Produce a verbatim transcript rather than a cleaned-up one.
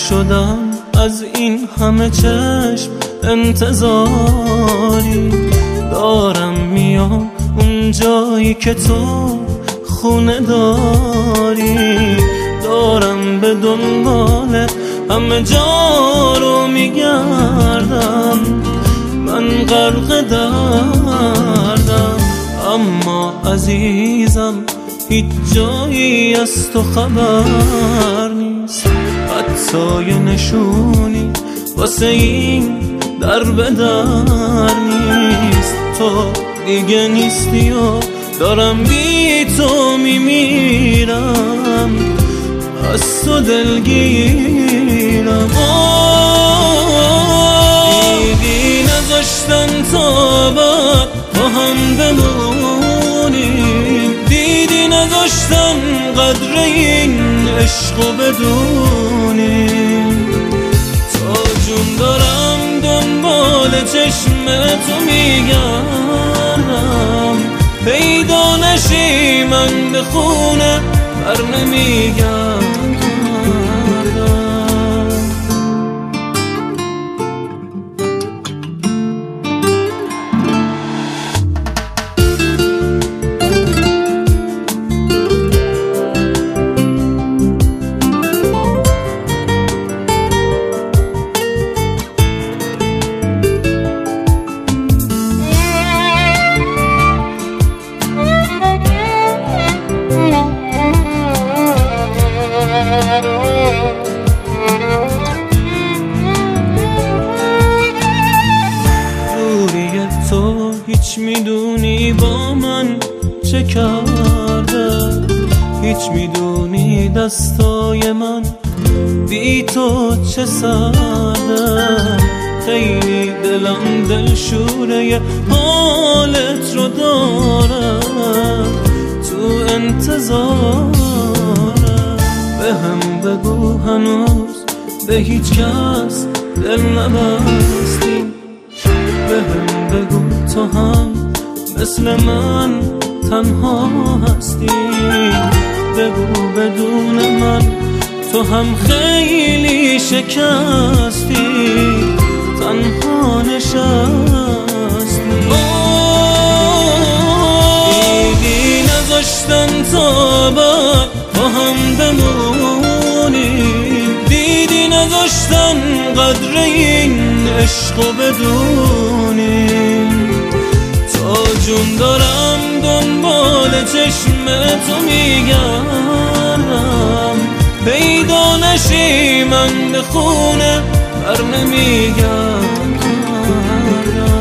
شدم از این همه چشم انتظاری، دارم میام اون جایی که تو خونه داری، دارم به دنبال همه جا رو میگردم، من غرق دردم، اما عزیزم هیچ جایی از تو خبر نیست، حتی یه نشونی واسه این در به در نیست. تو دیگه نیستی و دارم بی تو میمیرم، از تو دلگیرم. دیدی نذاشتن تا بعد با هم بمونیم، دیدی نذاشتن قدر این عشقو بدونیم. تا جون دارم دنبال چشم تو میگردم، پیدا نشی من به خونه بر نمیگردم. تو هیچ میدونی با من چه کرده، هیچ میدونی دستای من بی تو چه سرده، خیلی دلم دلشوره حالت رو داره، تو انتظاره. به هم بگو هنوز به هیچ کس دل نبستی، به هم بگو تو هم مثل من تنها هستی، بگو بدون من تو هم خیلی شکستی، تنها نشستی. دیدی نذاشتن تا بعد با هم بمونیم، دیدی نذاشتن قدر این عشقو بدونیم. تا جون دارم دنبال چشم تو میگردم، پیدا نشی من به خونه بر نمیگردم.